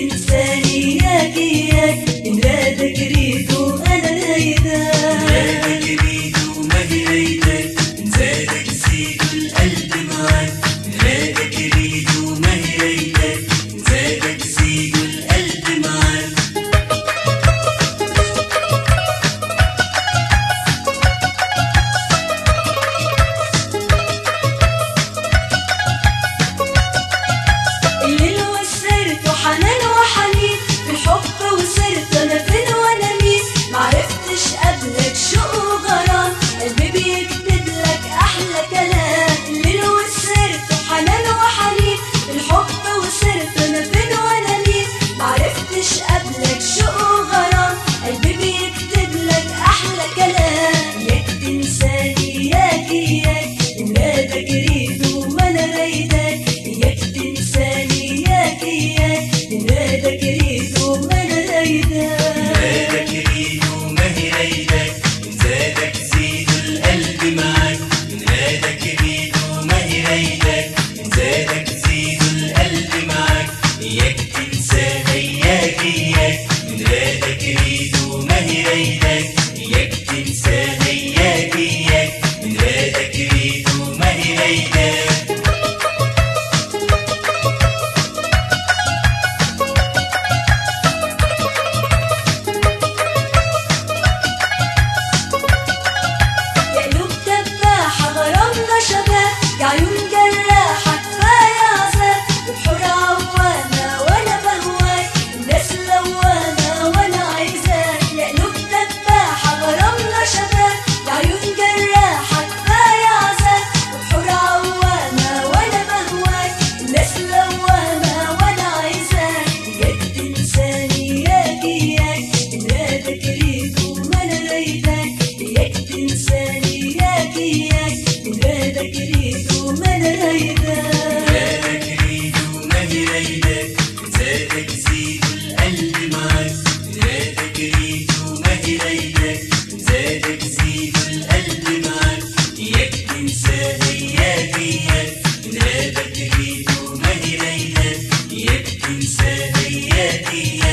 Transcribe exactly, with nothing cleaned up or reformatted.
تنساني ياك ياك مرادك ريد وانا رايدك مرادك ريد وما هي رايدك زادك زيد القلب معاك مرادك ريد وما هي رايدك زادك زيد القلب معاك الليل وسرت وحنان وحنين بالحب وصرت انا فين وانا مين معرفتش قبلك شوق وغرام قلبي بيكتب لك احلى كلام الليل وسرت وحنان وحنين بالحب وصرت انا فين وانا مين معرفتش قبلك شوق وغرام قلبي بيكتب لك احلى كلام ياك تنساني ياك ياك مرادك ريد وما انا رايدك ياك تنساني ياك ياك مرادك ريد وما انا رايدك مرادك ريد وما هي رايدك زادك زيد القلب معاك مرادك ريد وما هي رايدك زادك زيد القلب معاك ياك تنساها ياك ياك مرادك ريد وما هي رايدك ياك تنساها ياك ياك مرادك ريد وما هي رايدك عيون جراحة كفاية عذاب وبحور عوامة وانا بهواك الناس لوامة وانا عايزاك يا قلوب دباحة غرامنا شباب عيون جراحة كفاية عذاب وبحور عوامة وانا بهواك الناس لوامة وانا عايزاك ياك تنساني ياك ياك مرادك ريد وما انا رايدك ياك تنساني ياك ياك مرادك ريد وما انا رايدك مرادك ريد وما هي رايدك زادك زيد القلب معاك مرادك ريد وما هي رايدك زادك زيد القلب معاك ياك تنساها ياك ياك مرادك ريد وما هي رايدك ياك تنساها ياك ياك